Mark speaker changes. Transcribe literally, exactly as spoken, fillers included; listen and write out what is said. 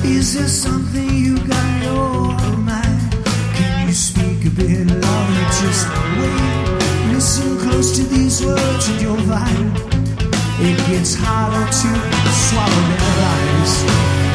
Speaker 1: Is there something you got in your mind? Can you speak a bit louder? Just wait, listen close to these words and you'll find it gets harder to swallow their lies.